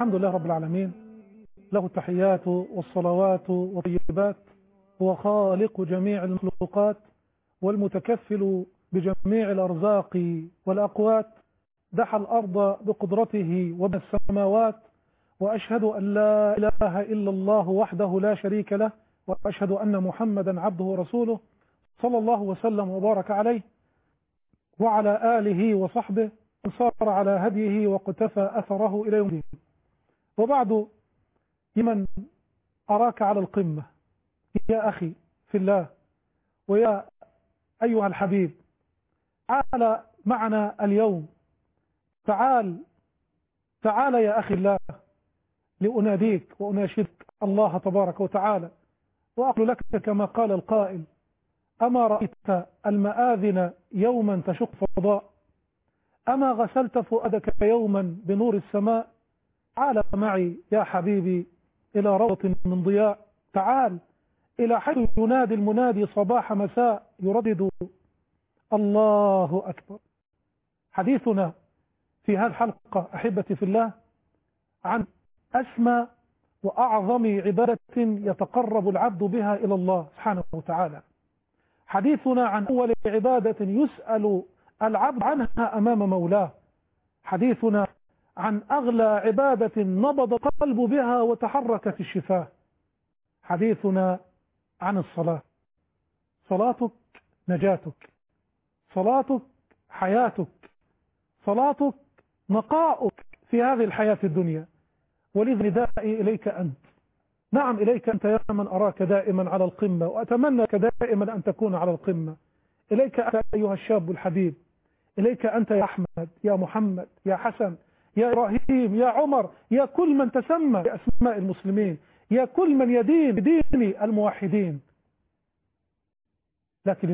الحمد لله رب العالمين، له التحيات والصلوات والطيبات، هو خالق جميع المخلوقات والمتكفل بجميع الأرزاق والأقوات، دحى الأرض بقدرته وبنى السماوات، وأشهد أن لا إله إلا الله وحده لا شريك له، وأشهد أن محمدا عبده ورسوله صلى الله وسلم وبارك عليه وعلى آله وصحبه صار على هديه وقتفى أثره إلى يوم الدين. وبعد، لمن أراك على القمة يا أخي في الله ويا أيها الحبيب، تعال معنا اليوم، تعال يا أخي الله، لأناديك وأناشدك الله تبارك وتعالى، وأقول لك كما قال القائل: أما رأيت المآذن يوما تشق فضاء، أما غسلت فؤادك يوما بنور السماء، تعال معي يا حبيبي إلى روضة من ضياء، تعال إلى حيث ينادي المنادي صباح مساء يردد الله أكبر. حديثنا في هذه الحلقة أحبتي في الله عن أسمى وأعظم عبادة يتقرب العبد بها إلى الله سبحانه وتعالى. حديثنا عن أول عبادة يسأل العبد عنها أمام مولاه. حديثنا عن أغلى عبادة نبض القلب بها وتحركت الشفاه. حديثنا عن الصلاة. صلاتك نجاتك، صلاتك حياتك، صلاتك نقاؤك في هذه الحياة الدنيا. ولذا ندائي إليك أنت، نعم إليك أنت يا من أراك دائما على القمة، وأتمنى دائما أن تكون على القمة. إليك أنت أيها الشاب الحبيب، إليك أنت يا أحمد، يا محمد، يا حسن، يا إبراهيم، يا عمر، يا كل من تسمى بأسماء المسلمين، يا كل من يدين بدين الموحدين. لكن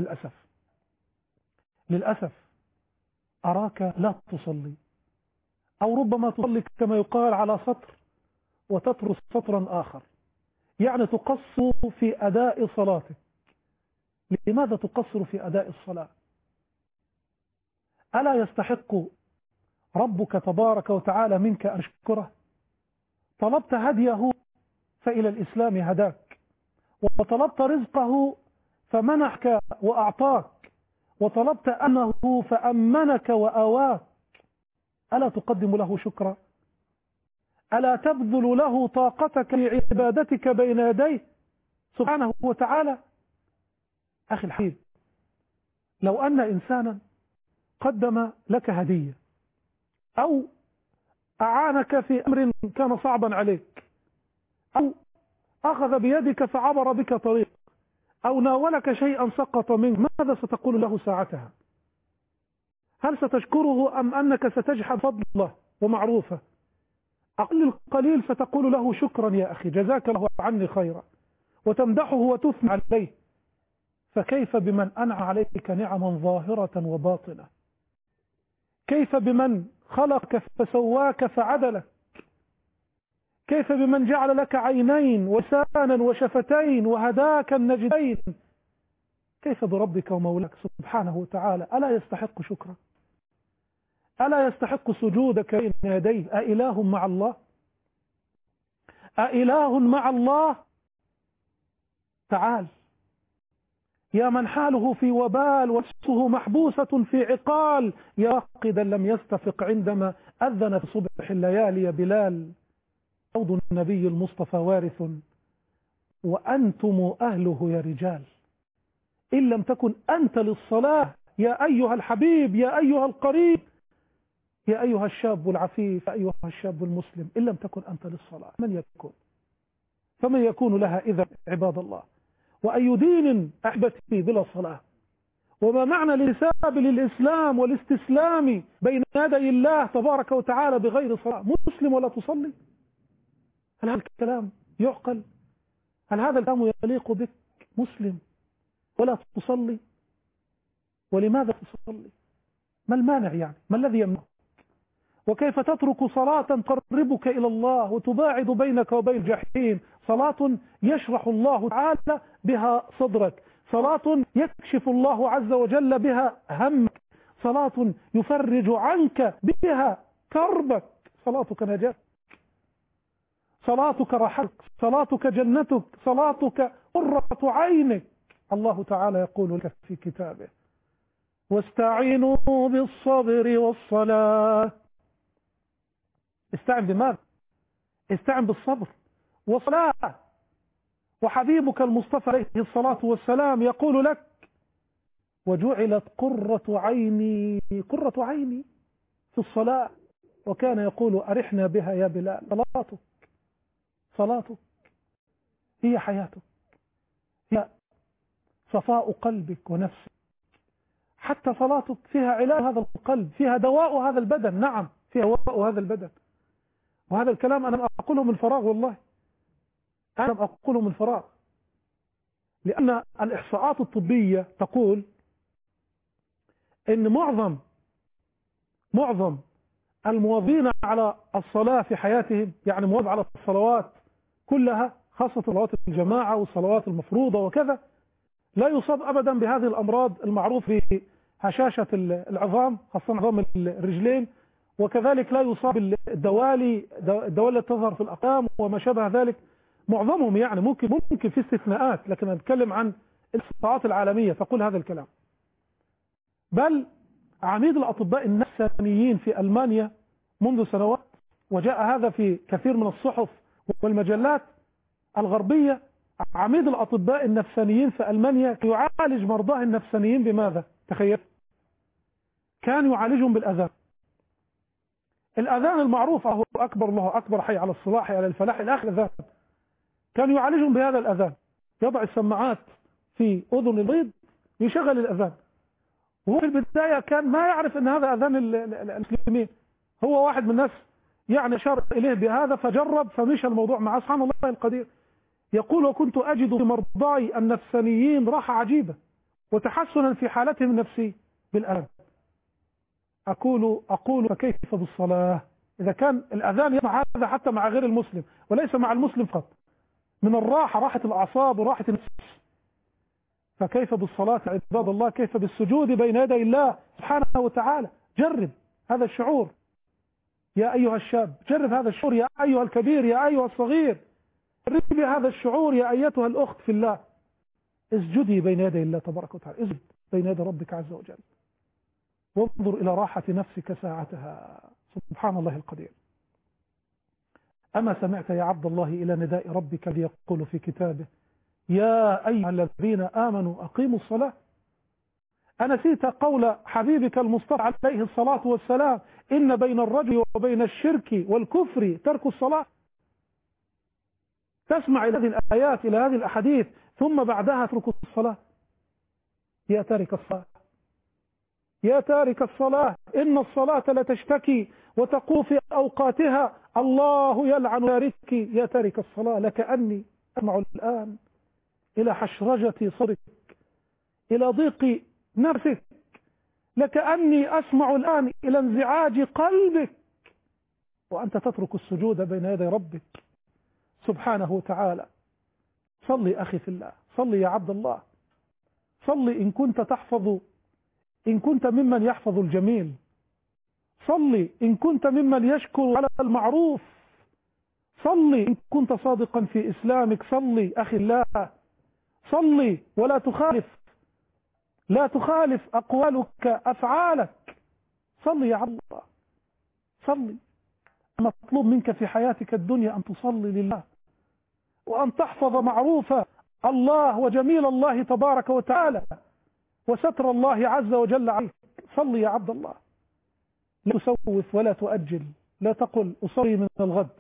للأسف أراك لا تصلي، أو ربما تصلي كما يقال على سطر وتترك سطرا آخر، يعني تقصر في أداء صلاتك. لماذا تقصر في أداء الصلاة؟ ألا يستحق ربك تبارك وتعالى منك أن تشكره؟ طلبت هديه فإلى الإسلام هداك، وطلبت رزقه فمنحك وأعطاك، وطلبت أمنه فأمنك وآواك. ألا تقدم له شكرا؟ ألا تبذل له طاقتك لعبادتك بين يديه سبحانه وتعالى؟ أخي الحبيب، لو أن إنسانا قدم لك هدية أو أعانك في أمر كان صعبا عليك، أو أخذ بيدك فعبر بك طريق، أو ناولك شيئا سقط منك، ماذا ستقول له ساعتها؟ هل ستشكره أم أنك ستجحد فضله ومعروفه؟ أقل القليل ستقول له شكرا يا أخي، جزاك الله عني خيرا، وتمدحه وتثني عليه. فكيف بمن أنعم عليك نعما ظاهرة وباطنة؟ كيف بمن خلقك فسواك فعدلك؟ كيف بمن جعل لك عينين ولسانا وشفتين وهداك النجدين؟ كيف بربك ومولاك سبحانه وتعالى؟ ألا يستحق شكرا؟ ألا يستحق سجودك بين يديه؟ أإله مع الله؟ أإله مع الله؟ تعال يا من حاله في وبال ونفسه محبوسة في عقال، يا راقدا لم يستفق عندما أذن في صبح الليالي يا بلال. روض النبي المصطفى وارث وأنتم أهله يا رجال. إن لم تكن أنت للصلاة يا أيها الحبيب، يا أيها القريب، يا أيها الشاب العفيف، يا أيها الشاب المسلم، إن لم تكن أنت للصلاة من يكون؟ فمن يكون لها إذا عباد الله؟ وأي دين أحبتي بلا صلاة؟ وما معنى الانتساب للإسلام والاستسلام بين يدي الله تبارك وتعالى بغير صلاة؟ مسلم ولا تصلي؟ هل هذا الكلام يعقل؟ هل هذا الكلام يليق بك؟ مسلم ولا تصلي؟ ولماذا تصلي؟ ما المانع يعني؟ ما الذي يمنعك؟ وكيف تترك صلاة تقربك إلى الله وتباعد بينك وبين الجحيم؟ صلاة يشرح الله تعالى بها صدرك، صلاة يكشف الله عز وجل بها همك، صلاة يفرج عنك بها كربك، صلاتك نجاة. صلاتك راحتك، صلاتك جنتك، صلاتك قرة عينك. الله تعالى يقول لك في كتابه: واستعينوا بالصبر والصلاة. استعن بماذا؟ استعن بالصبر والصلاة. وحبيبك المصطفى عليه الصلاة والسلام يقول لك: وجعلت قرة عيني في الصلاة. وكان يقول: أرحنا بها يا بلال. صلاتك هي حياتك، هي صفاء قلبك ونفسك. حتى صلاتك فيها علاج هذا القلب، فيها دواء هذا البدن. نعم، فيها دواء هذا البدن. وهذا الكلام أنا أقوله من فراغ، والله أنا أقوله من فراغ، لأن الإحصاءات الطبية تقول إن معظم المواظبين على الصلاة في حياتهم، يعني مواظب على الصلوات كلها، خاصة صلوات الجماعة والصلوات المفروضة وكذا، لا يصاب أبدا بهذه الأمراض المعروف بهشاشة العظام، خاصة عظام الرجلين، وكذلك لا يصاب بالدوالي التي تظهر في الأقدام وما شابه ذلك. معظمهم، يعني ممكن في استثناءات، لكن نتكلم عن الإحصاءات العالمية تقول هذا الكلام. بل عميد الأطباء النفسانيين في ألمانيا منذ سنوات، وجاء هذا في كثير من الصحف والمجلات الغربية، عميد الأطباء النفسانيين في ألمانيا يعالج مرضاه النفسانيين بماذا؟ تخيل، كان يعالجهم بالأذان. الأذان المعروف: الله أكبر الله أكبر، حي على الصلاح، حي على الفلاح، إلى آخر الأذان. كان يعالجهم بهذا الأذان، يضع السماعات في أذن المريض، يشغل الأذان. وهو في البداية كان ما يعرف أن هذا أذان المسلمين، هو واحد من الناس يعني أشار إليه بهذا فجرب، فمشى الموضوع مع سبحان الله القدير. يقول: وكنت أجد في مرضاي النفسانيين راحة عجيبة وتحسنا في حالتهم النفسية بالأذان. أقول فكيف بالصلاة؟ إذا كان الأذان يسمع هذا حتى مع غير المسلم وليس مع المسلم فقط، من الراحة، راحة الأعصاب وراحة النفس، فكيف بالصلاة عباد الله؟ كيف بالسجود بين يدي الله سبحانه وتعالى؟ جرب هذا الشعور يا أيها الشاب، جرب هذا الشعور يا أيها الكبير، يا أيها الصغير، جربي هذا الشعور يا أيتها الأخت في الله. اسجدي بين يدي الله تبارك وتعالى، اسجد بين يدي ربك عز وجل، وانظر إلى راحة نفسك ساعتها. سبحان الله القدير. أما سمعت يا عبد الله إلى نداء ربك ليقول في كتابه: يا أيها الذين آمنوا أقيموا الصلاة؟ أنسيت قول حبيبك المصطفى عليه الصلاة والسلام: إن بين الرجل وبين الشرك والكفر ترك الصلاة؟ تسمع إلى هذه الآيات، إلى هذه الأحاديث، ثم بعدها ترك الصلاة. يا تارك الصلاة، يا تارك الصلاة، إن الصلاة لتشتكي وتقول في أوقاتها: الله يلعن تاركي. يا تارك الصلاة، لكأني أسمع الآن إلى حشرجة صدرك، إلى ضيق نفسك، لكأني أسمع الآن إلى انزعاج قلبك، وأنت تترك السجود بين يدي ربك سبحانه وتعالى. صلي أخي في الله، صلي يا عبد الله، صلي إن كنت ممن يحفظ الجميل، صلي إن كنت ممن يشكر على المعروف، صلي إن كنت صادقا في إسلامك، صلي أخي الله، صلي ولا تخالف، لا تخالف أقوالك أفعالك. صلي يا عبد الله، صلي. مطلوب منك في حياتك الدنيا أن تصلي لله، وأن تحفظ معروف الله وجميل الله تبارك وتعالى وستر الله عز وجل عليك. صلي يا عبد الله، لا تسوف ولا تؤجل، لا تقل أصلي من الغد،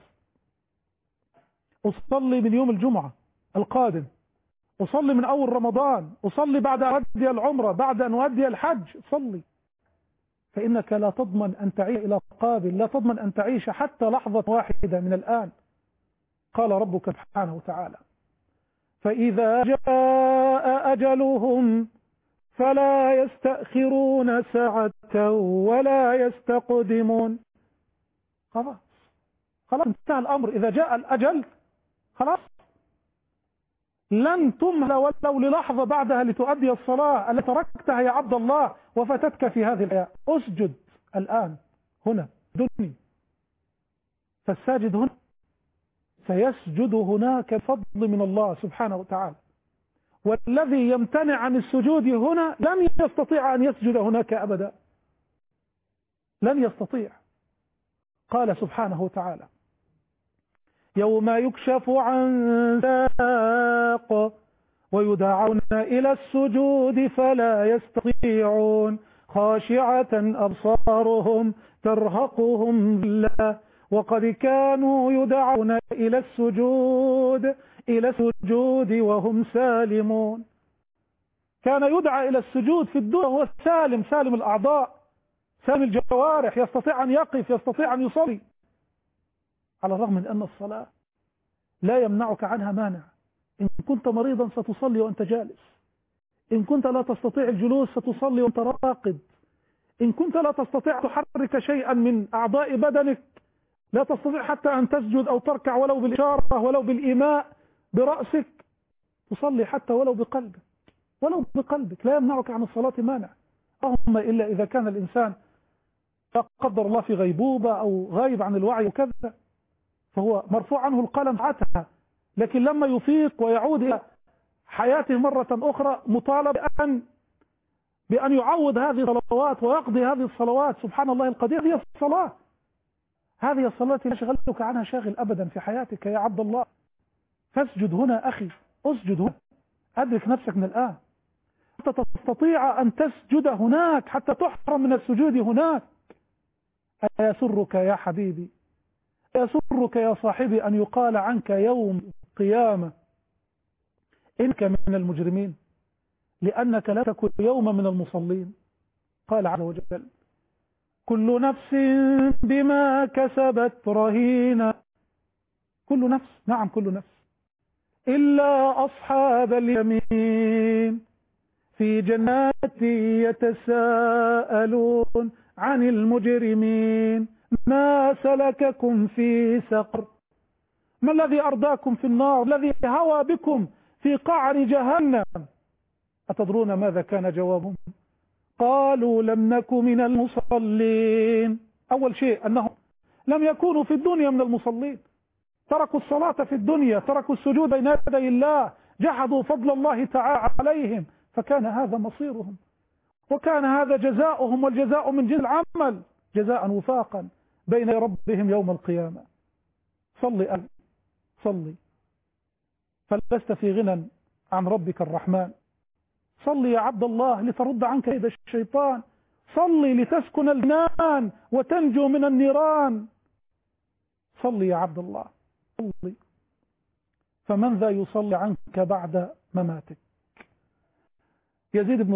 أصلي من يوم الجمعة القادم، أصلي من أول رمضان، أصلي بعد أن أؤدي العمرة، بعد أن أؤدي الحج. صلي، فإنك لا تضمن أن تعيش إلى قابل، لا تضمن أن تعيش حتى لحظة واحدة من الآن. قال ربك سبحانه وتعالى: فإذا جاء أجلهم فلا يستأخرون ساعة ولا يستقدمون. خلاص انتهى الأمر. إذا جاء الأجل خلاص لن تمهل ولو للحظة بعدها لتؤدي الصلاة التي تركتها يا عبد الله وفتتك في هذه الحياة. اسجد الآن هنا دني، فالساجد هنا فيسجد هناك بفضل من الله سبحانه وتعالى. والذي يمتنع عن السجود هنا لن يستطيع أن يسجد هناك أبدا، لن يستطيع. قال سبحانه وتعالى: يوم يكشف عن ساق ويدعون إلى السجود فلا يستطيعون خاشعة أبصارهم ترهقهم ذلة وقد كانوا يدعون إلى السجود وهم سالمون. كان يدعى إلى السجود في الدنيا وهو سالم الأعضاء، سالم الجوارح، يستطيع أن يقف، يستطيع أن يصلي، على الرغم من أن الصلاة لا يمنعك عنها مانع. إن كنت مريضا ستصلي وأنت جالس، إن كنت لا تستطيع الجلوس ستصلي وأنت راقد، إن كنت لا تستطيع تحرك شيئا من أعضاء بدنك، لا تستطيع حتى أن تسجد أو تركع ولو بالإشارة ولو بالإيماء برأسك، تصلي حتى ولو بقلبك، لا يمنعك عن الصلاة مانع. اللهم إلا إذا كان الإنسان لا قدر الله في غيبوبة أو غايب عن الوعي وكذا، فهو مرفوع عنه القلم ساعتها، لكن لما يفيق ويعود إلى حياته مرة أخرى مطالب بأن يعوض هذه الصلوات ويقضي هذه الصلوات. سبحان الله القدير. هذه الصلاة التي لا شغلتك عنها شاغل أبدا في حياتك يا عبد الله. فاسجد هنا أخي، اسجد هنا، أدرك نفسك من الآن حتى تستطيع أن تسجد هناك، حتى تحرم من السجود هناك. أيسرك يا حبيبي، أيسرك يا صاحبي أن يقال عنك يوم القيامة إنك من المجرمين لأنك لا تكن يوم من المصلين؟ قال عز وجل: كل نفس بما كسبت رهينة. كل نفس، نعم كل نفس، إلا أصحاب اليمين في جنات يتساءلون عن المجرمين ما سلككم في سقر؟ ما الذي أرداكم في النار؟ الذي هوى بكم في قعر جهنم؟ أتدرون ماذا كان جوابهم؟ قالوا لم نك من المصلين. أول شيء أنهم لم يكونوا في الدنيا من المصلين، تركوا الصلاة في الدنيا، تركوا السجود بين يدي الله، جحدوا فضل الله تعالى عليهم، فكان هذا مصيرهم وكان هذا جزاؤهم، والجزاء من جنس العمل، جزاء وفاقا بين ربهم يوم القيامة. صلي صلي، فلست في غنى عن ربك الرحمن. صلي يا عبد الله لترد عنك كيد الشيطان، صلي لتسكن الجنان وتنجو من النيران. صلي يا عبد الله، صلي، فمن ذا يصلي عنك بعد مماتك؟ يزيد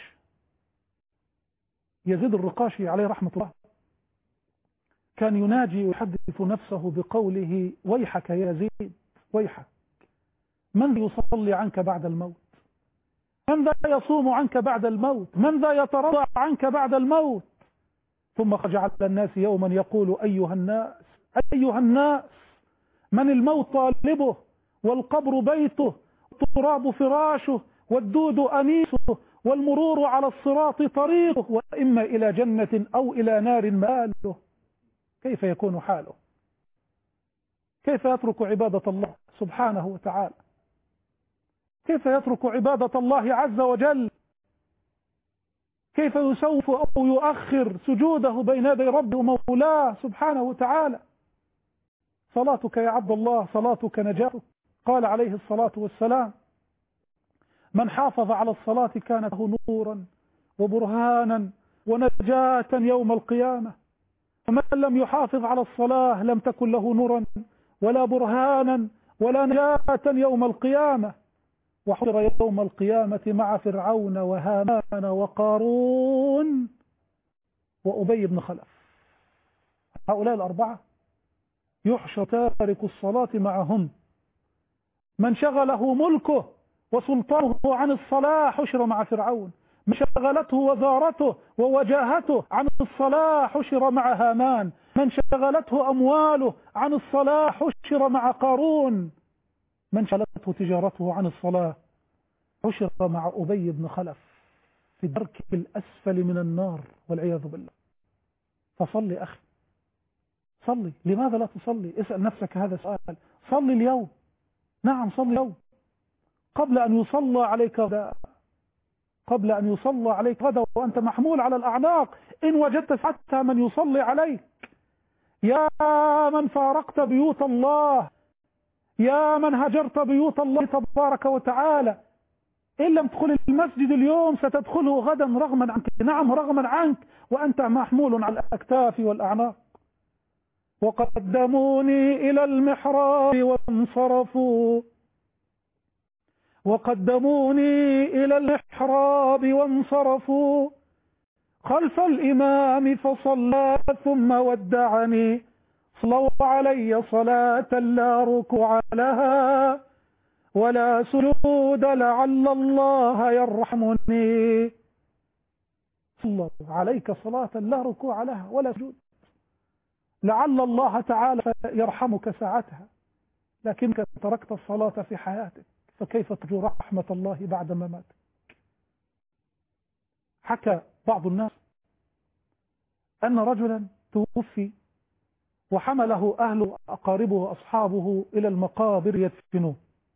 الرقاشي عليه رحمة الله كان يناجي ويحدث نفسه بقوله: ويحك يا يزيد، ويحك، من ذا يصلي عنك بعد الموت؟ من ذا يصوم عنك بعد الموت؟ من ذا يترضى عنك بعد الموت؟ ثم خرج على الناس يوما يقول: أيها الناس، من الموت طالبه، والقبر بيته، والتراب فراشه، والدود أنيسه، والمرور على الصراط طريقه، وإما إلى جنة أو إلى نار مآله. كيف يكون حاله؟ كيف يترك عبادة الله سبحانه وتعالى؟ كيف يترك عبادة الله عز وجل؟ كيف يسوف أو يؤخر سجوده بين يدي ربه ومولاه سبحانه وتعالى؟ صلاتك يا عبد الله، صلاتك نجاتك. قال عليه الصلاة والسلام: من حافظ على الصلاة كانت له نورا وبرهانا ونجاة يوم القيامة، ومن لم يحافظ على الصلاة لم تكن له نورا ولا برهانا ولا نجاة يوم القيامة. وحضر يوم القيامة مع فرعون وهامان وقارون وأبي بن خلف. هؤلاء الأربعة يحشر تارك الصلاة معهم. من شغله ملكه وسلطانه عن الصلاة حشر مع فرعون، من شغلته وزارته ووجاهته عن الصلاة حشر مع هامان، من شغلته أمواله عن الصلاة حشر مع قارون، من شغلته تجارته عن الصلاة حشر مع أبي بن خلف في الدرك الأسفل من النار والعياذ بالله. فصلي أخي، صلي. لماذا لا تصلي؟ اسأل نفسك هذا السؤال. صلي اليوم، نعم صلي اليوم قبل أن يصلى عليك غدا، قبل أن يصلى عليك غدا وأنت محمول على الأعناق إن وجدت حتى من يصلي عليك. يا من فارقت بيوت الله، يا من هجرت بيوت الله تبارك وتعالى، إن لم تدخل المسجد اليوم ستدخله غدا رغما عنك، نعم رغما عنك وأنت محمول على الأكتاف والأعناق. وقدموني إلى المحراب وانصرفوا، وقدموني إلى المحراب وانصرفوا خلف الإمام فصلى ثم ودعني، صلوا علي صلاة لا ركوع لها ولا سجود لعل الله يرحمني. صلوا عليك صلاة لا ركوع لها ولا سجود، لعل الله تعالى يرحمك ساعتها، لكنك تركت الصلاة في حياتك، فكيف ترجو رحمة الله بعد ما مات؟ حكى بعض الناس أن رجلا توفي وحمله أهله أقاربه وأصحابه إلى المقابر يدفنوه،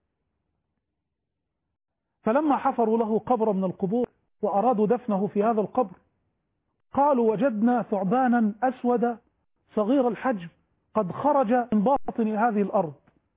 فلما حفروا له قبر من القبور وأرادوا دفنه في هذا القبر قالوا وجدنا ثعبانا أسود صغير الحجم قد خرج من باطن هذه الأرض،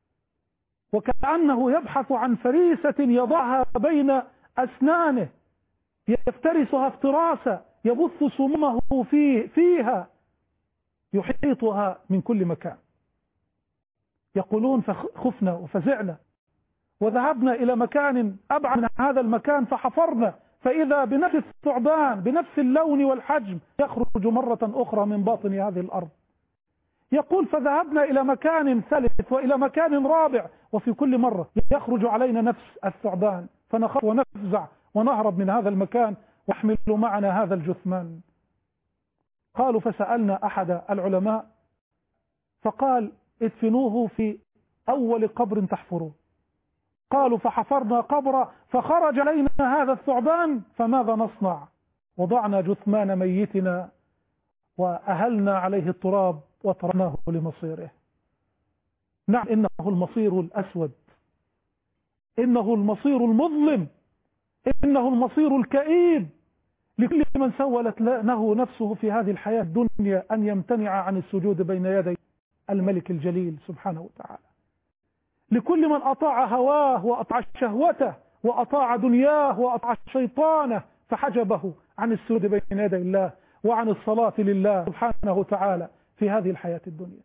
وكأنه يبحث عن فريسة يضعها بين أسنانه يفترسها افتراسا يبث سمومه فيها يحيطها من كل مكان. يقولون فخفنا وفزعنا وذهبنا إلى مكان أبعد من هذا المكان فحفرنا فإذا بنفس الثعبان بنفس اللون والحجم يخرج مرة أخرى من باطن هذه الأرض. يقول فذهبنا إلى مكان ثالث وإلى مكان رابع وفي كل مرة يخرج علينا نفس الثعبان، فنخاف ونفزع ونهرب من هذا المكان ونحمل معنا هذا الجثمان. قالوا فسألنا أحد العلماء فقال ادفنوه في أول قبر تحفروه. قالوا فحفرنا قبر فخرج علينا هذا الثعبان فماذا نصنع؟ وضعنا جثمان ميتنا وأهلنا عليه التراب وتركناه لمصيره. نعم إنه المصير الأسود، إنه المصير المظلم، إنه المصير الكئيب لكل من سولت له نفسه في هذه الحياة الدنيا أن يمتنع عن السجود بين يدي الملك الجليل سبحانه وتعالى، لكل من أطاع هواه وأطاع شهوته وأطاع دنياه وأطاع شيطانه فحجبه عن السجود بين يدي الله وعن الصلاة لله سبحانه وتعالى في هذه الحياة الدنيا.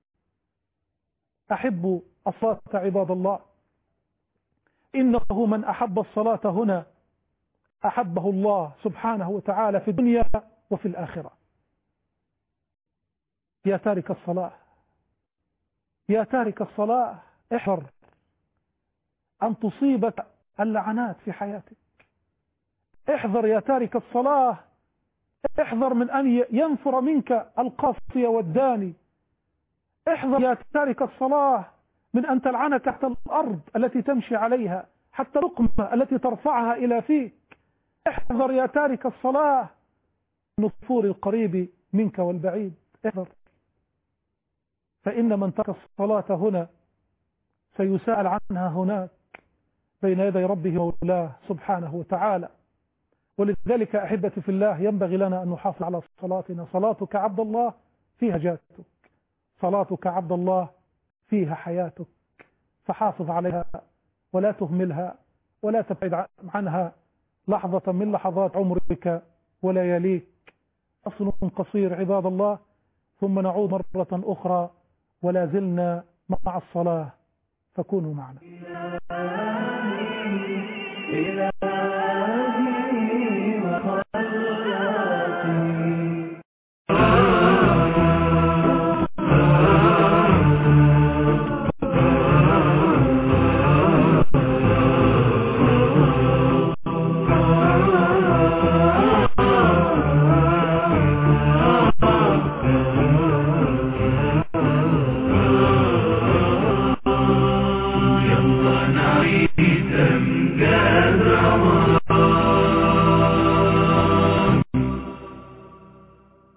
أحبوا الصلاة عباد الله، إنه من أحب الصلاة هنا أحبه الله سبحانه وتعالى في الدنيا وفي الآخرة. يا تارك الصلاة، يا تارك الصلاة، احذر أن تصيبك اللعنات في حياتك. احذر يا تارك الصلاة، احذر من أن ينفر منك القاسي والداني. احذر يا تارك الصلاة من أن تلعنك تحت الأرض التي تمشي عليها، حتى اللقمة التي ترفعها إلى فيك. احذر يا تارك الصلاة نفور القريب منك والبعيد. احذر، فإن من ترك الصلاة هنا سيسأل عنها هناك بين يدي ربه مولاه سبحانه وتعالى. ولذلك أحبتي في الله ينبغي لنا أن نحافظ على صلاتنا. صلاتك عبد الله فيها جاتك، صلاتك عبد الله فيها حياتك، فحافظ عليها ولا تهملها ولا تبعد عنها لحظة من لحظات عمرك ولياليك. فصل قصير عباد الله ثم نعود مرة أخرى ولا زلنا مع الصلاة، فكونوا معنا.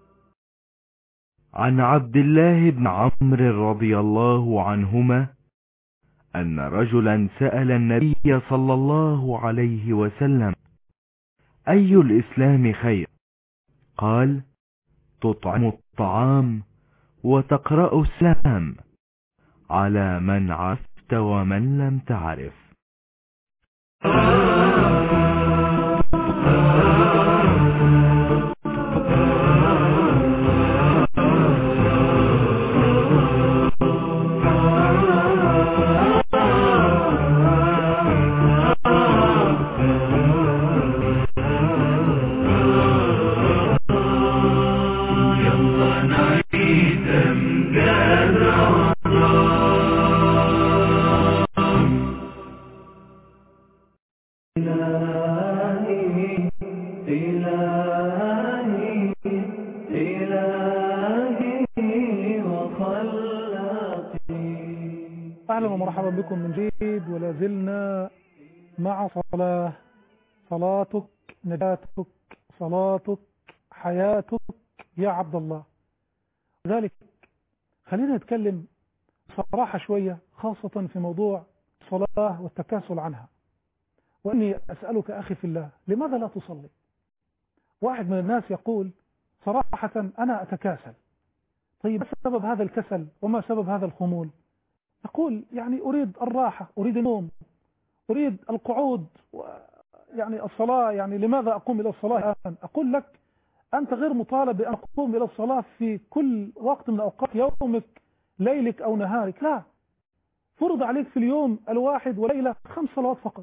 عن عبد الله بن عمرو رضي الله عنهما أن رجلا سأل النبي صلى الله عليه وسلم: أي الإسلام خير؟ قال: تطعم الطعام وتقرأ السلام على من عرفت ومن لم تعرف. أهلا ومرحبا بكم من جديد، ولا زلنا مع صلاتك نجاتك، صلاتك حياتك يا عبد الله. لذلك خلينا نتكلم صراحة شوية، خاصة في موضوع الصلاة والتكاسل عنها. وأني أسألك أخي في الله، لماذا لا تصلي؟ واحد من الناس يقول صراحة أنا أتكاسل. طيب ما سبب هذا الكسل وما سبب هذا الخمول؟ يقول يعني أريد الراحة، أريد النوم، أريد القعود، يعني الصلاة، يعني لماذا أقوم إلى الصلاة الآن؟ أقول لك أنت غير مطالب بأن تقوم إلى الصلاة في كل وقت من أوقات يومك، ليلك أو نهارك، لا. فرض عليك في اليوم الواحد وليلة 5 صلوات فقط،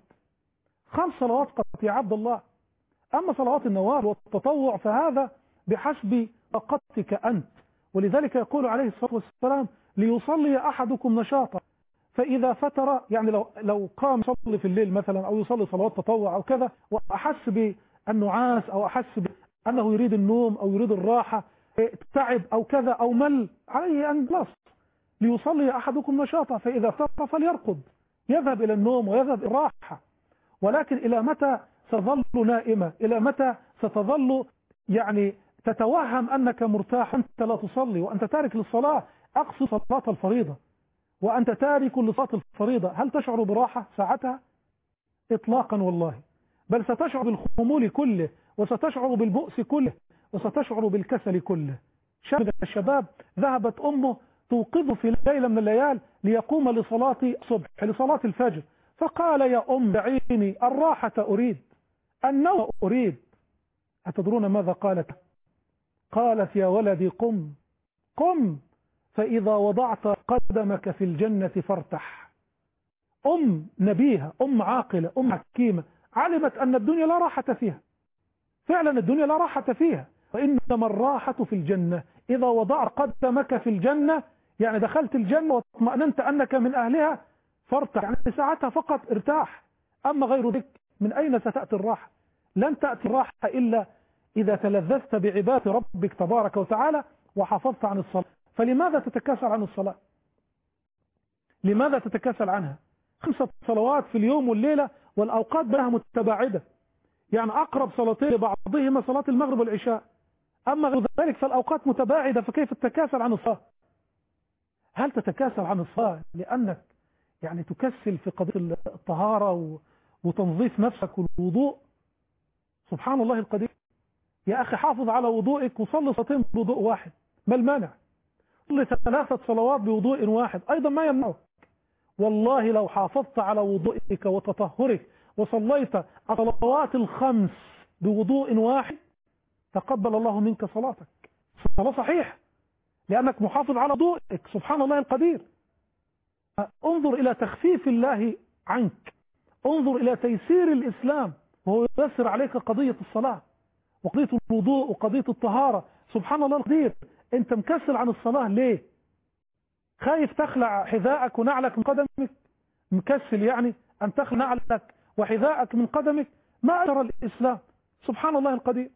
5 صلوات فقط يا عبد الله. أما صلوات النوافل والتطوع فهذا بحسب طاقتك أنت. ولذلك يقول عليه الصلاة والسلام: ليصلي أحدكم نشاطا فإذا فتر، يعني لو قام يصلي في الليل مثلا أو يصلي صلوات تطوع أو كذا، وأحس بالنعاس أو أحس بأنه يريد النوم أو يريد الراحة، تعب أو كذا أو مل، عليه أن خلاص ليصلي أحدكم نشاطا فإذا فتر فليرقد، يذهب إلى النوم ويذهب إلى الراحة. ولكن إلى متى ستظل نائمة؟ إلى متى ستظل يعني تتوهم أنك مرتاح أنت لا تصلي وأنت تارك للصلاة؟ أقصد صلاة الفريضة وأنت تارك لصلاة الفريضة، هل تشعر براحة ساعتها؟ إطلاقا والله، بل ستشعر بالخمول كله، وستشعر بالبؤس كله، وستشعر بالكسل كله. شاب من الشباب ذهبت أمه توقظه في ليلة من الليال ليقوم لصلاة الصبح، لصلاة الفجر، فقال: يا أم دعيني، الراحة أريد، النوم أريد. أتدرون ماذا قالت؟ قالت: يا ولدي قم قم فإذا وضعت قدمك في الجنة فارتح. أم نبيهة، أم عاقلة، أم حكيمة، علمت أن الدنيا لا راحة فيها، فعلا الدنيا لا راحة فيها، وإنما الراحة في الجنة. إذا وضعت قدمك في الجنة يعني دخلت الجنة واطمأننت أنك من أهلها، فارتح، يعني ساعتها فقط ارتاح. أما غير ذلك من أين ستأتي الراحة؟ لن تأتي الراحة إلا إذا تلذذت بعبادة ربك تبارك وتعالى وحافظت عن الصلاة. فلماذا تتكاسل عن الصلاة؟ لماذا تتكاسل عنها؟ 5 صلوات في اليوم والليلة، والأوقات بينها متباعدة، يعني أقرب صلاتين لبعضهما صلاة المغرب والعشاء، أما غير ذلك فالأوقات متباعدة، فكيف تتكاسل عن الصلاة؟ هل تتكاسل عن الصلاة لأنك يعني تكسل في قضية الطهارة وتنظيف نفسك والوضوء؟ سبحان الله القدير. يا أخي حافظ على وضوئك وصلي صلاتين بوضوء واحد، ما المانع؟ صلي 3 صلوات بوضوء واحد أيضا ما يمنعك. والله لو حافظت على وضوئك وتطهرك وصليت الصلوات ال5 بوضوء واحد تقبل الله منك صلاتك، صلاة صحيح، لأنك محافظ على وضوئك. سبحان الله القدير. انظر إلى تخفيف الله عنك، انظر إلى تيسير الإسلام وهو ييسر عليك قضية الصلاة وقضية الوضوء وقضية الطهارة. سبحان الله القدير. انت مكسل عن الصلاة ليه؟ خايف تخلع حذاءك ونعلك من قدمك؟ مكسل يعني أن تخلع نعلك وحذاءك من قدمك؟ ما أجرى الإسلام. سبحان الله القدير.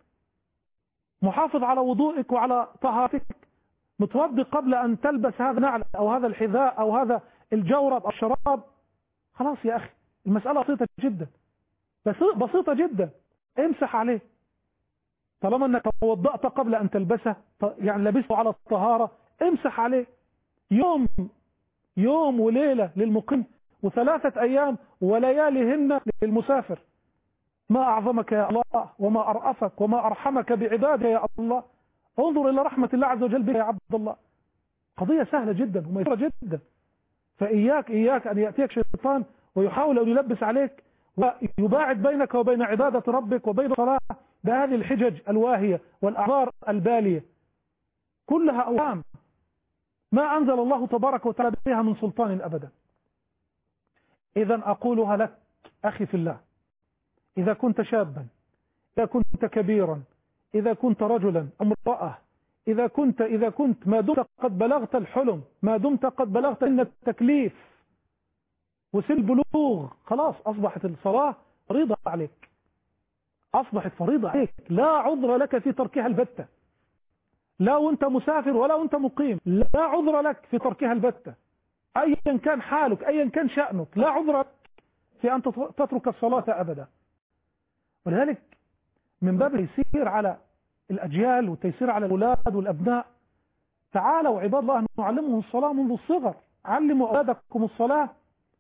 محافظ على وضوئك وعلى طهارتك، متوضي قبل أن تلبس هذا النعل أو هذا الحذاء أو هذا الجورب أو الشراب، خلاص يا أخي المسألة بسيطة جدا، بسيطة جدا، امسح عليه. طالما أنك توضأت قبل أن تلبسه، يعني لبسه على الطهارة، امسح عليه. يوم وليلة للمقيم و3 أيام ولياليهن للمسافر. ما أعظمك يا الله، وما أرأفك وما أرحمك بعبادك يا الله. انظر إلى رحمة الله عز وجل بك يا عبد الله. قضية سهلة جدا وميسرة جدا. فإياك أن يأتيك شيطان ويحاول أن يلبس عليك ويباعد بينك وبين عبادة ربك وبين الصلاة بهذه الحجج الواهية والأعذار البالية، كلها أوهام ما أنزل الله تبارك وتعالى بها من سلطان أبدا. إذا أقولها لك أخي في الله، إذا كنت شابا، إذا كنت كبيرا، إذا كنت رجلا امرأة، إذا كنت ما دمت قد بلغت الحلم، ما دمت قد بلغت سن التكليف وسن البلوغ، خلاص أصبحت الصلاة فريضة عليك، أصبحت فريضة عليك، لا عذر لك في تركها البتة، لا وانت مسافر ولا وانت مقيم، لا عذر لك في تركها البتة، أيا كان حالك، أيا كان شأنك، لا عذر لك في أن تترك الصلاة أبدا. ولذلك من باب التيسير على الأجيال والتيسير على الأولاد والأبناء، تعالوا عباد الله نعلمهم الصلاة منذ الصغر. علموا أولادكم الصلاة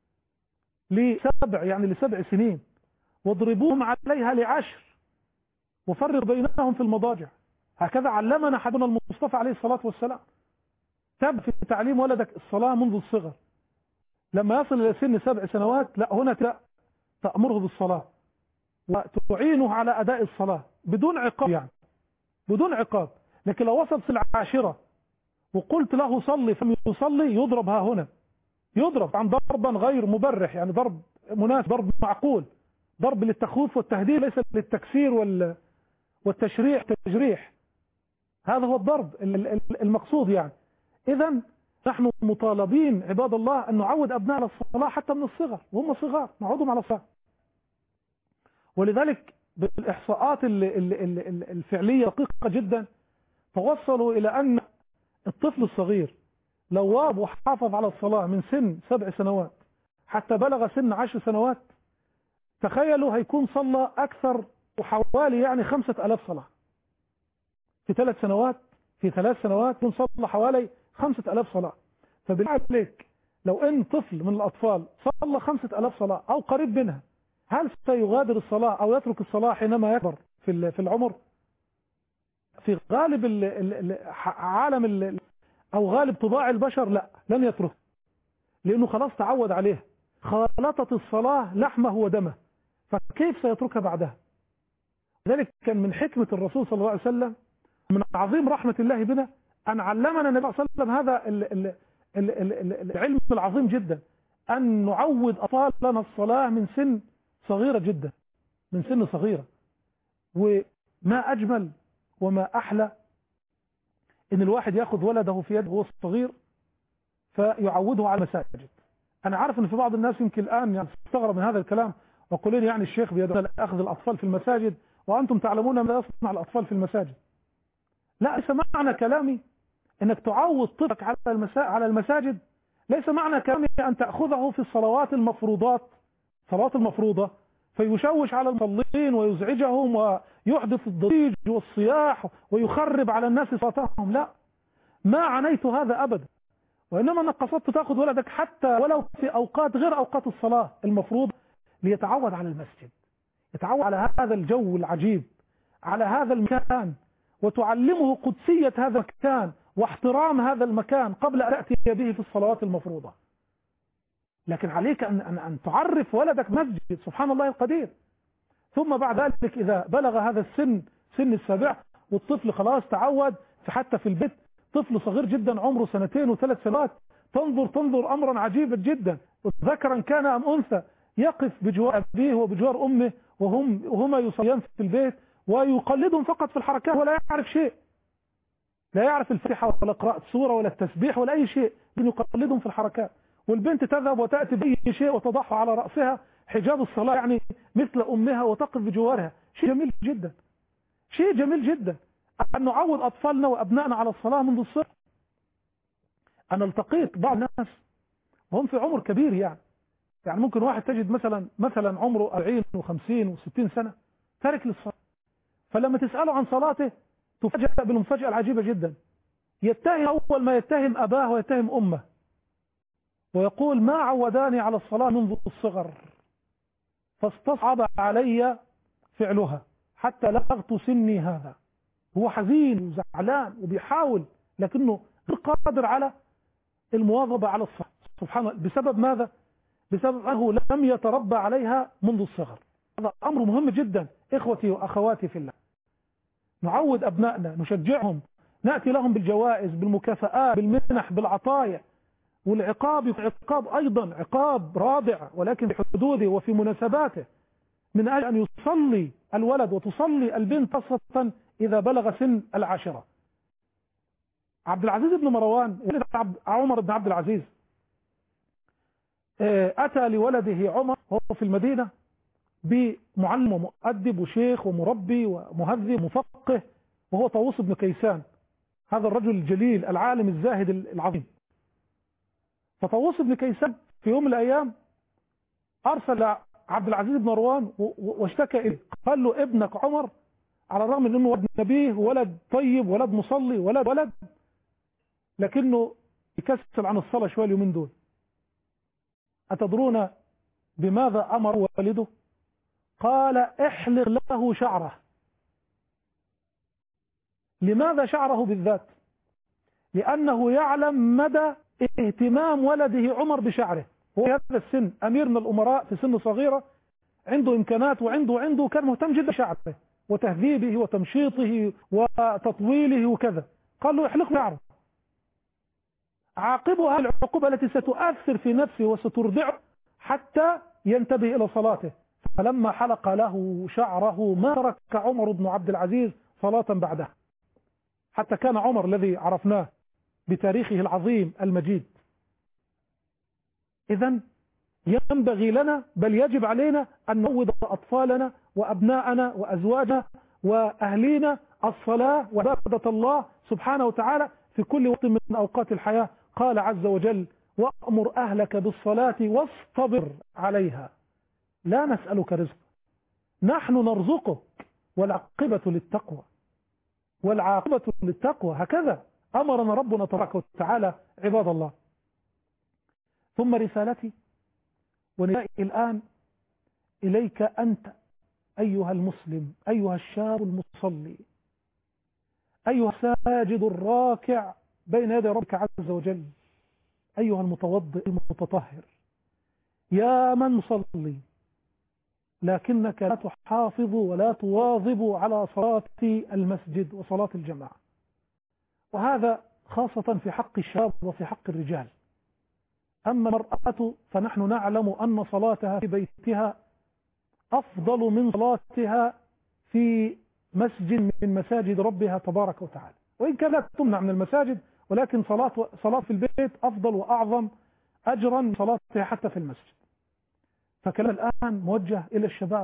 ل7 سنين، واضربوهم عليها ل10، وفرق بينهم في المضاجع. هكذا علمنا حبيبنا المصطفى عليه الصلاة والسلام. تبدأ في تعليم ولدك الصلاة منذ الصغر، لما يصل إلى سن 7 سنوات لا هنا تأمره بالصلاة وتعينه على أداء الصلاة بدون عقاب، يعني بدون عقاب. لكن لو وصل سن 10 وقلت له صلي فلم يصلي، يضرب ها هنا، يضرب عن ضربا غير مبرح، يعني ضرب مناسب، ضرب معقول، ضرب للتخويف والتهديد ليس للتكسير والتجريح. هذا هو الضرب المقصود يعني. إذن نحن مطالبين عباد الله أن نعود أبناء على الصلاة حتى من الصغر، وهم صغار نعودهم على الصلاة. ولذلك بالإحصاءات الفعلية دقيقة جدا، توصلوا إلى أن الطفل الصغير لو واظب وحافظ على الصلاة من سن 7 سنوات حتى بلغ سن 10 سنوات، تخيلوا هيكون صلى أكثر وحوالي يعني 5000 صلاة في 3 سنوات. في 3 سنوات يكون صلى حوالي 5000 صلاة. فبالله عليك لو ان طفل من الأطفال صلى 5000 صلاة أو قريب منها، هل سيغادر الصلاة أو يترك الصلاة حينما يكبر في العمر؟ في غالب عالم أو غالب طباع البشر لا، لن يترك، لأنه خلاص تعود عليه، خالطت الصلاة لحمه ودمه، فكيف سيتركها بعدها؟ ذلك كان من حكمة الرسول صلى الله عليه وسلم، من عظيم رحمة الله بنا، أن علمنا النبي صلى الله عليه وسلم هذا العلم العظيم جدا، أن نعود أطفالنا الصلاة من سن صغيرة جدا، من سن صغيرة. وما أجمل وما أحلى إن الواحد يأخذ ولده في يده وهو صغير فيعوده على المساجد. أنا عارف إن في بعض الناس يمكن الآن يعني تستغرب من هذا الكلام ويقولون يعني الشيخ بيدعو أخذ الأطفال في المساجد وأنتم تعلمون ماذا يصنع الأطفال في المساجد. لا، ليس معنى كلامي انك تعود طفلك على المساجد، ليس معنى كلامي ان تأخذه في الصلوات المفروضات، صلوات المفروضة، فيشوش على المصلين ويزعجهم ويحدث الضجيج والصياح ويخرب على الناس صلاتهم. لا، ما عنيت هذا ابدا، وانما انك قصدت تأخذ ولدك حتى ولو في اوقات غير اوقات الصلاة المفروضة ليتعود على المسجد، يتعود على هذا الجو العجيب، على هذا المكان، وتعلمه قدسية هذا المكان واحترام هذا المكان قبل أن تأتي به في الصلوات المفروضة. لكن عليك أن تعرف ولدك مسجد، سبحان الله القدير. ثم بعد ذلك إذا بلغ هذا السن، سن ال7، والطفل خلاص تعود، حتى في البيت طفل صغير جدا عمره 2 و3 سنوات، تنظر أمرا عجيبا جدا، ذكرا كان أم أنثى، يقف بجوار أبيه وبجوار أمه وهما يصليان في البيت، ويقلدهم فقط في الحركات، ولا يعرف شيء، لا يعرف الفاتحة ولا قراءة سورة ولا التسبيح ولا أي شيء، يقلدهم في الحركات. والبنت تذهب وتأتي بأي شيء وتضعه على رأسها حجاب الصلاة يعني مثل أمها وتقف بجوارها. شيء جميل جدا، شيء جميل جدا أن نعود أطفالنا وأبنائنا على الصلاة منذ الصغر. أنا التقيت بعض الناس وهم في عمر كبير، يعني ممكن واحد تجد مثلا عمره 40 و50 و60 سنة تارك للصلاة، فلما تسأله عن صلاته تفاجأ بالمفاجأة العجيبة جدا، يتهم أول ما يتهم أباه ويتهم أمه، ويقول ما عوداني على الصلاة منذ الصغر فاستصعب علي فعلها حتى لغت سني هذا. هو حزين وزعلان وبيحاول لكنه غير قادر على المواظبة على الصلاة. سبحان الله. بسبب ماذا؟ بسبب أنه لم يتربى عليها منذ الصغر. هذا أمر مهم جدا إخوتي وأخواتي في الله. نعود أبنائنا، نشجعهم، نأتي لهم بالجوائز، بالمكافآت، بالمنح، بالعطايا. والعقاب عقاب أيضا عقاب رادع ولكن بحدوده وفي مناسباته، من أجل أن يصلي الولد وتصلي البنت خاصة إذا بلغ سن 10. عبد العزيز بن مروان ولد عمر بن عبد العزيز أتى لولده عمر وهو في المدينة بمعلم ومؤدب وشيخ ومربي ومهذب ومفقه، وهو طاووس بن كيسان، هذا الرجل الجليل العالم الزاهد العظيم. فطاووس بن كيسان في يوم من الأيام أرسل عبد العزيز بن مروان واشتكى إليه، قال له ابنك عمر على الرغم من أنه ولد نبيه ولد طيب ولد مصلي ولد لكنه يكسل عن الصلاة شوية اليومين دول. أتدرون بماذا أمر والده؟ قال احلق له شعره. لماذا شعره بالذات؟ لأنه يعلم مدى اهتمام ولده عمر بشعره. هو في هذا السن أمير من الأمراء في سن صغيرة، عنده إمكانات وعنده كان مهتم جدا بشعره وتهذيبه وتمشيطه وتطويله وكذا. قال له احلق شعره. عاقبها العقوبة التي ستؤثر في نفسه وسترضعه حتى ينتبه إلى صلاته. فلما حلق له شعره ما ترك عمر بن عبد العزيز صلاة بعدها، حتى كان عمر الذي عرفناه بتاريخه العظيم المجيد. إذن ينبغي لنا بل يجب علينا أن نعود أطفالنا وأبناءنا وأزواجنا وأهلينا الصلاة وعبادة الله سبحانه وتعالى في كل وقت من أوقات الحياة. قال عز وجل وأمر أهلك بالصلاة واصطبر عليها لا نسألك رزق نحن نرزقك والعاقبة للتقوى. والعاقبة للتقوى، هكذا أمرنا ربنا تبارك وتعالى عباد الله. ثم رسالتي وندائي الآن إليك أنت أيها المسلم، أيها الشاب المصلي، أيها الساجد الراكع بين يدي ربك عز وجل، أيها المتوضئ المتطهر، يا من صلي لكنك لا تحافظ ولا تواظب على صلاة المسجد وصلاة الجماعة. وهذا خاصة في حق الشباب وفي حق الرجال. أما المرأة فنحن نعلم أن صلاتها في بيتها أفضل من صلاتها في مسجد من مساجد ربها تبارك وتعالى، وإن كانت تمنع من المساجد ولكن صلاة في البيت أفضل وأعظم أجرا من صلاتها حتى في المسجد. فكلام الآن موجه إلى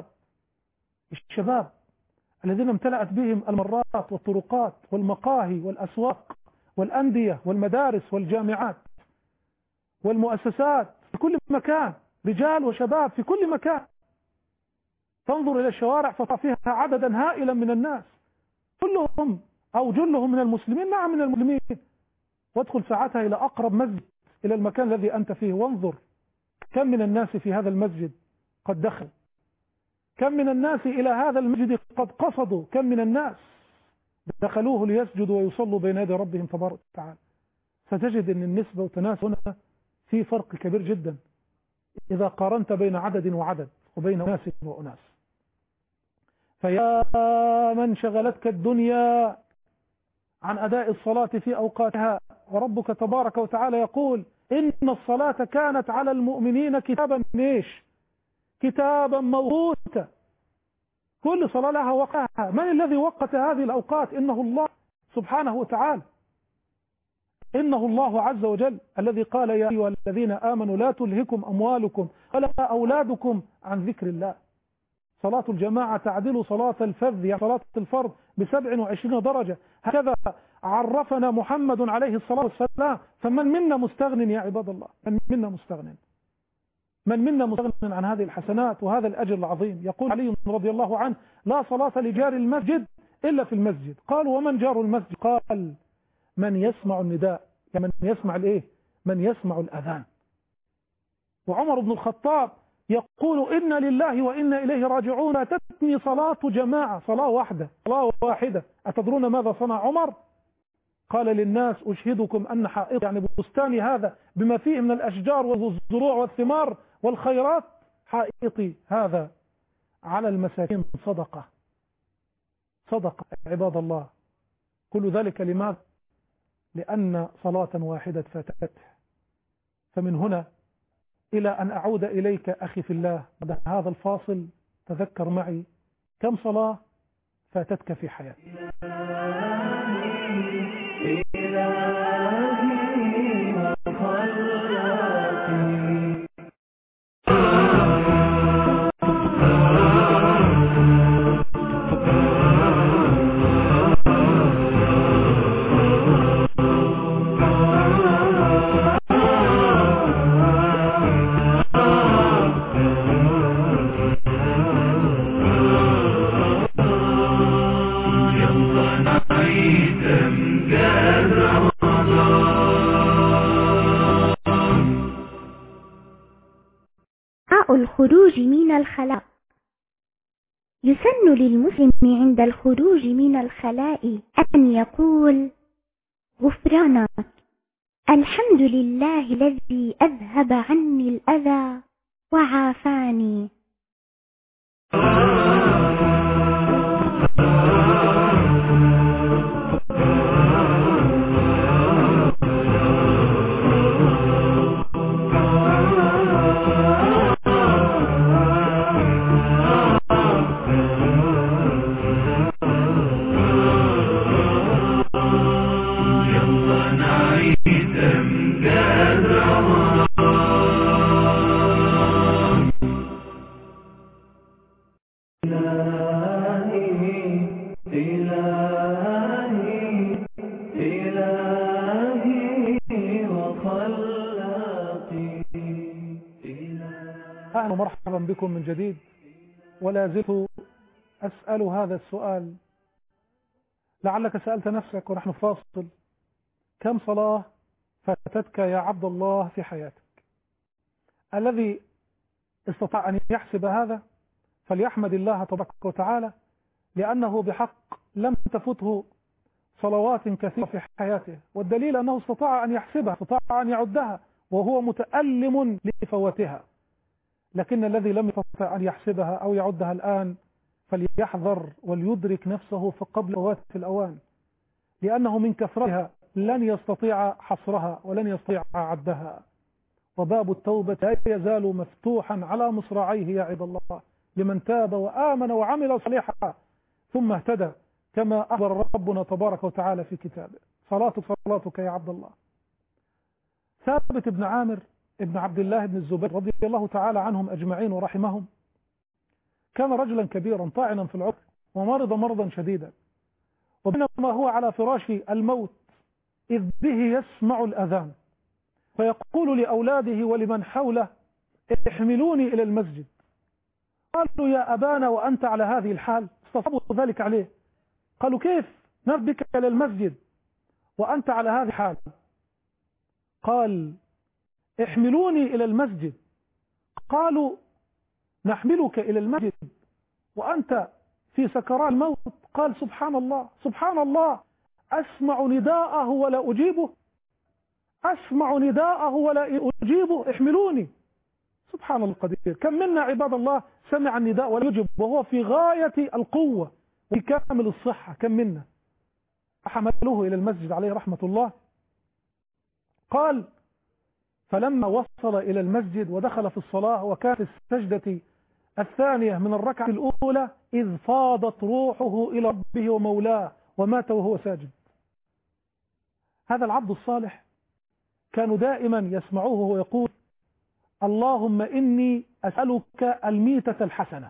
الشباب الذين امتلأت بهم المرات والطرقات والمقاهي والأسواق والأندية والمدارس والجامعات والمؤسسات في كل مكان، رجال وشباب في كل مكان. تنظر إلى الشوارع فترى فيها عددا هائلا من الناس، كلهم أو جلهم من المسلمين، نعم من المسلمين. وادخل ساعتها إلى أقرب مسجد إلى المكان الذي أنت فيه وانظر كم من الناس في هذا المسجد قد دخل، كم من الناس إلى هذا المسجد قد قصدوا، كم من الناس دخلوه ليسجدوا ويصلوا بين يدي ربهم تبارك وتعالى. فتجد أن النسبة والتناسب هنا في فرق كبير جدا إذا قارنت بين عدد وعدد وبين أناس وأناس. فيا من شغلتك الدنيا عن أداء الصلاة في أوقاتها، وربك تبارك وتعالى يقول إن الصلاة كانت على المؤمنين كتابا كتابا موقوتا. كل صلاة لها وقتها. من الذي وقت هذه الأوقات؟ إنه الله سبحانه وتعالى، إنه الله عز وجل الذي قال يا أيها الذين آمنوا لا تلهكم أموالكم ولا أولادكم عن ذكر الله. صلاة الجماعة تعدل صلاة الفذ، يعني صلاة الفرض ب27 درجة. هكذا عرفنا محمد عليه الصلاة والسلام. فمن منا مستغن يا عباد الله؟ من منا مستغن؟ من منا مستغن عن هذه الحسنات وهذا الأجر العظيم؟ يقول علي رضي الله عنه لا صلاة لجار المسجد إلا في المسجد. قالوا ومن جار المسجد؟ قال من يسمع النداء، من يسمع الايه؟ من يسمع الأذان. وعمر بن الخطاب يقول إنا لله وإنا إليه راجعون. فاتتني صلاة جماعة، صلاة واحدة. أتدرون ماذا صنع عمر؟ قال للناس أشهدكم أن حائط، يعني بستاني هذا بما فيه من الأشجار والزروع والثمار والخيرات، حائطي هذا على المساكين صدقة عباد الله. كل ذلك لماذا؟ لأن صلاة واحدة فاتته. فمن هنا إلى أن أعود إليك أخي في الله بعد هذا الفاصل، تذكر معي كم صلاة فاتتك في حياتك. الخروج من الخلاء. يسن للمسلم عند الخروج من الخلاء أن يقول: غفرانك، الحمد لله الذي أذهب عني الأذى وعافاني. أهلا ومرحبا بكم من جديد، ولا زلت أسأل هذا السؤال. لعلك سألت نفسك ونحن فاصل: كم صلاة فاتتك يا عبد الله في حياتك؟ الذي استطاع أن يحسب هذا فليحمد الله تبارك وتعالى، لأنه بحق لم تفته صلوات كثيرة في حياته، والدليل أنه استطاع أن يحسبها، استطاع أن يعدها وهو متألم لفوتها. لكن الذي لم يستطع أن يحسبها أو يعدها الآن فليحذر وليدرك نفسه قبل فوات الأوان، لأنه من كثرتها لن يستطيع حصرها ولن يستطيع عدها. وباب التوبة لا يزال مفتوحا على مصراعيه يا عباد الله، لمن تاب وآمن وعمل صالحا ثم اهتدى، كما أخبر ربنا تبارك وتعالى في كتابه: صلاتك يا عبد الله. ثابت بن عامر ابن عبد الله بن الزبير رضي الله تعالى عنهم أجمعين ورحمهم، كان رجلا كبيرا طاعنا في العمر، ومرض مرضا شديدا، وبينما هو على فراش الموت إذ به يسمع الأذان، فيقول لأولاده ولمن حوله: احملوني إلى المسجد. قالوا: يا أبانا وأنت على هذه الحال؟ استصعبوا ذلك عليه، قالوا: كيف نربك إلى المسجد وأنت على هذه الحال؟ قال: احملوني إلى المسجد. قالوا: نحملك إلى المسجد وأنت في سكرات الموت؟ قال: سبحان الله سبحان الله، أسمع نداءه ولا أجيبه، أسمع نداءه ولا أجيبه، احملوني. سبحان الله القدير. كم منا عباد الله سمع النداء ولا يجب وهو في غاية القوة وفي كامل الصحة؟ كم منا؟ فحملوه إلى المسجد عليه رحمة الله. قال: فلما وصل إلى المسجد ودخل في الصلاة وكانت السجدة الثانية من الركعة الأولى إذ فاضت روحه إلى ربه ومولاه ومات وهو ساجد. هذا العبد الصالح كانوا دائما يسمعوه ويقول: اللهم إني أسألك الميتة الحسنة.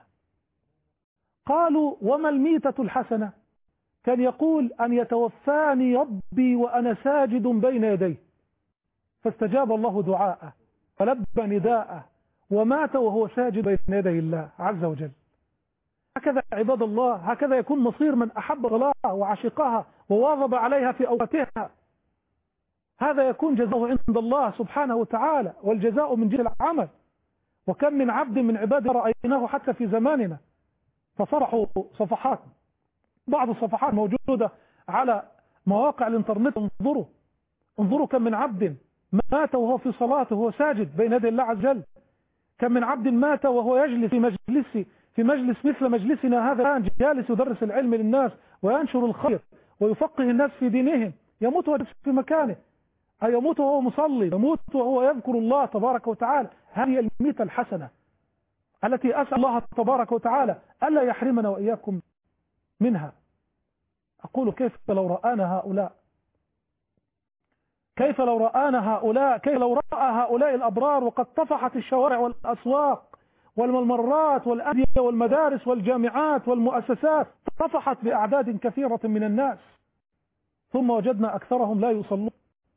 قالوا: وما الميتة الحسنة؟ كان يقول: أن يتوفاني ربي وأنا ساجد بين يديه، فاستجاب الله دعاءه فلبى نداءه ومات وهو ساجد بين يدي الله عز وجل. هكذا عباد الله، هكذا يكون مصير من أحب صلاها وعشقها وواظب عليها في أوقاتها. هذا يكون جزاؤه عند الله سبحانه وتعالى، والجزاء من جنس العمل. وكم من عبد من عباد رأيناه حتى في زماننا فصفحوا صفحات، بعض الصفحات موجودة على مواقع الانترنت. انظروا كم من عبد مات وهو في صلاته وهو ساجد بين يدي الله عز وجل. كم من عبد مات وهو يجلس في مجلس مثل مجلسنا هذا، جالس يدرس العلم للناس وينشر الخير ويفقه الناس في دينهم، يموت وهو في مكانه، أي يموت وهو مصلي، يموت وهو يذكر الله تبارك وتعالى. هذه الميتة الحسنة التي أسأل الله تبارك وتعالى ألا يحرمنا وإياكم منها. أقول كيف لو رآنا هؤلاء، كيف لو رأى هؤلاء الأبرار وقد طفحت الشوارع والأسواق والممرات والأندية والمدارس والجامعات والمؤسسات، طفحت بأعداد كثيرة من الناس، ثم وجدنا أكثرهم لا يصلون،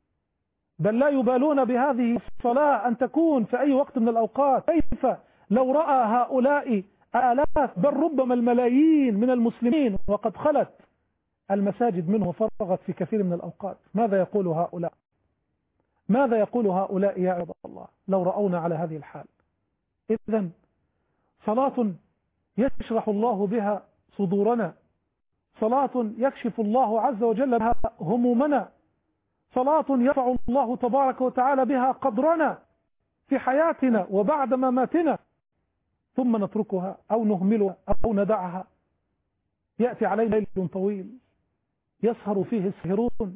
بل لا يبالون بهذه الصلاة أن تكون في أي وقت من الأوقات. كيف لو رأى هؤلاء آلاف بل ربما الملايين من المسلمين وقد خلت المساجد منه وفرغت في كثير من الأوقات؟ ماذا يقول هؤلاء؟ ماذا يقول هؤلاء يا عباد الله لو رأونا على هذه الحال؟ إذن صلاة يشرح الله بها صدورنا، صلاة يكشف الله عز وجل بها همومنا، صلاة يرفع الله تبارك وتعالى بها قدرنا في حياتنا وبعد مماتنا، ثم نتركها أو نهملها أو ندعها. يأتي علينا ليل طويل يسهر فيه السهرون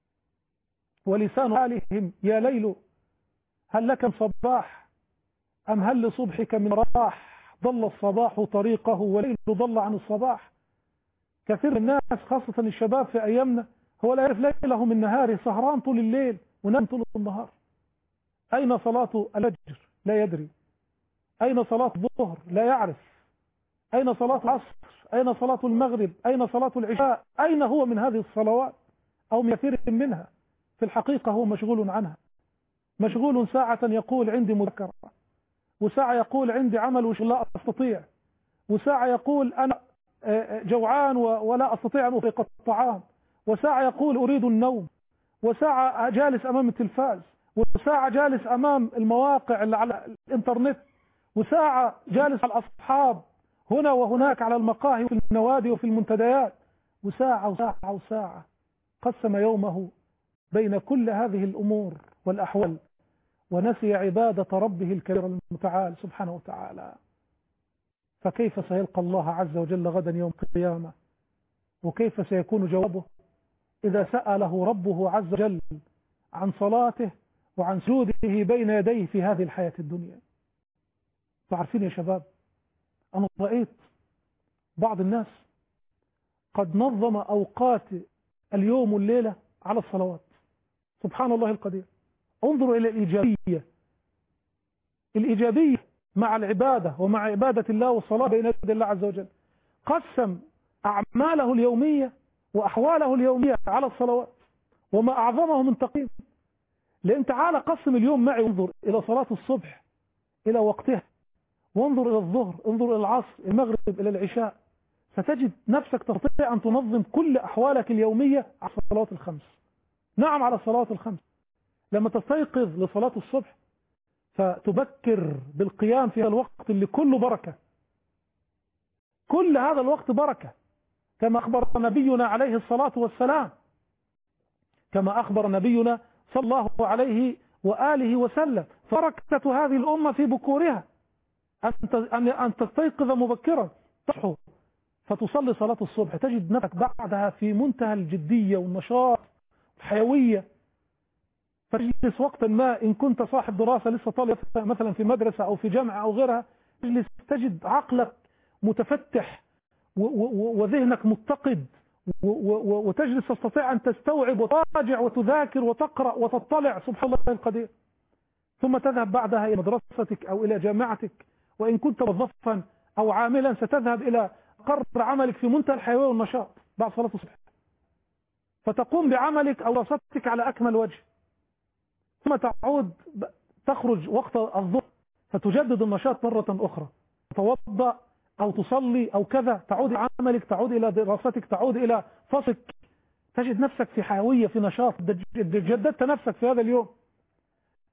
ولسان حالهم يا ليل هل لك من صباح أم هل لصبحك من راح، ضل الصباح طريقه والليل ضل عن الصباح. كثير من الناس خاصة الشباب في أيامنا هو لا يعرف ليله من نهاره، سهران طول الليل ونام طول النهار. أين صلاة الفجر؟ لا يدري. أين صلاة الظهر؟ لا يعرف. أين صلاة العصر؟ أين صلاة المغرب؟ أين صلاة العشاء؟ أين هو من هذه الصلوات أو من كثير منها؟ في الحقيقة هو مشغول عنها، مشغول ساعة يقول عندي مذاكرة، وساعة يقول عندي عمل ولا أستطيع، وساعة يقول أنا جوعان ولا أستطيع أن أفيق الطعام، وساعة يقول أريد النوم، وساعة جالس أمام التلفاز، وساعة جالس أمام المواقع اللي على الإنترنت، وساعة جالس على الأصحاب هنا وهناك على المقاهي وفي النوادي وفي المنتديات، وساعة وساعة وساعة. قسم يومه بين كل هذه الأمور والأحوال ونسي عبادة ربه الكريم المتعال سبحانه وتعالى. فكيف سيلقى الله عز وجل غدا يوم القيامة؟ وكيف سيكون جوابه إذا سأله ربه عز وجل عن صلاته وعن سجوده بين يديه في هذه الحياة الدنيا؟ تعرفين يا شباب، أنا رأيت بعض الناس قد نظم أوقات اليوم والليلة على الصلوات. سبحان الله القدير. انظروا إلى الإيجابية مع العبادة ومع عبادة الله والصلاة بين يدي الله عز وجل. قسم أعماله اليومية وأحواله اليومية على الصلوات، وما أعظمه من تقييم. لأن تعالى قسم اليوم معي، انظر إلى صلاة الصبح إلى وقتها، وانظر إلى الظهر، انظر إلى العصر، المغرب، إلى العشاء، ستجد نفسك تستطيع أن تنظم كل أحوالك اليومية على الصلوات الخمس. نعم، على الصلوات الخمس. لما تستيقظ لصلاة الصبح فتبكر بالقيام في الوقت اللي كله بركة، كل هذا الوقت بركة، كما أخبر نبينا عليه الصلاة والسلام، كما أخبر نبينا صلى الله عليه وآله وسلم. فركة هذه الأمة في بكورها أن تستيقظ مبكرا، تصحو فتصلي صلاة الصبح، تجد نفسك بعدها في منتهى الجدية والنشاط والحيوية. فتجلس وقتا ما إن كنت صاحب دراسة لسه طالب مثلا في مدرسة أو في جامعة أو غيرها، تجد عقلك متفتح وذهنك متقد، وتجلس تستطيع أن تستوعب وتراجع وتذاكر وتقرأ وتطلع. سبحان الله القدير. ثم تذهب بعدها إلى مدرستك أو إلى جامعتك، وإن كنت موظفا أو عاملا ستذهب إلى قرر عملك في منتهى الحيوية والنشاط بعد صلاة الصبح، فتقوم بعملك أو دراستك على أكمل وجه. ثم تعود تخرج وقت الظهر فتجدد النشاط مرة أخرى، تتوضأ أو تصلي أو كذا، تعود إلى عملك، تعود إلى دراستك، تعود إلى فصلك، تجد نفسك في حيوية، في نشاط، جددت نفسك في هذا اليوم.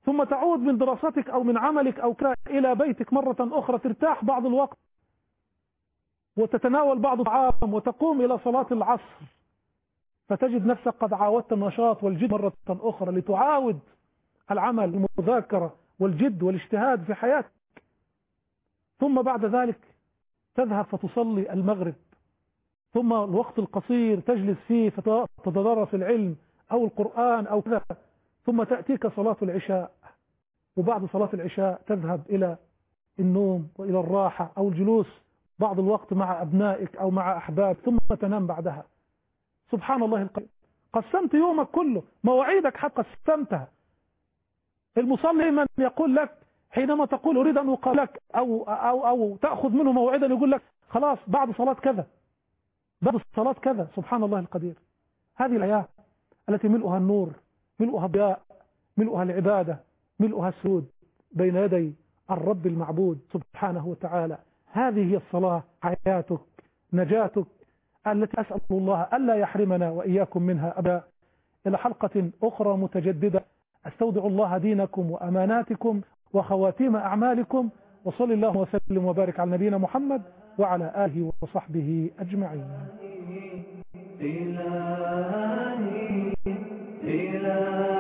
ثم تعود من دراستك أو من عملك أو كذا إلى بيتك مرة أخرى، ترتاح بعض الوقت وتتناول بعض الطعام وتقوم إلى صلاة العصر، فتجد نفسك قد عاودت النشاط والجد مرة أخرى لتعاود العمل المذاكرة والجد والاجتهاد في حياتك. ثم بعد ذلك تذهب فتصلي المغرب، ثم الوقت القصير تجلس فيه فتتدرس العلم أو القرآن أو كذا، ثم تأتيك صلاة العشاء، وبعد صلاة العشاء تذهب إلى النوم وإلى الراحة أو الجلوس بعض الوقت مع أبنائك أو مع أحباب، ثم تنام بعدها. سبحان الله القدير، قسمت يومك كله، مواعيدك حتى قسمتها. المصلي من يقول لك حينما تقول أريد أن أقابلك أو تأخذ منه موعدا يقول لك خلاص بعد صلاة كذا، بعد صلاة كذا. سبحان الله القدير. هذه الحياة التي ملؤها النور، ملؤها الضياء، ملؤها العبادة، ملؤها السجود بين يدي الرب المعبود سبحانه وتعالى. هذه هي الصلاة، حياتك، نجاتك، التي أسأل الله ألا يحرمنا وإياكم منها أبدا. إلى حلقة أخرى متجددة، أستودع الله دينكم وأماناتكم وخواتيم أعمالكم، وصل الله وسلم وبارك على نبينا محمد وعلى آله وصحبه أجمعين.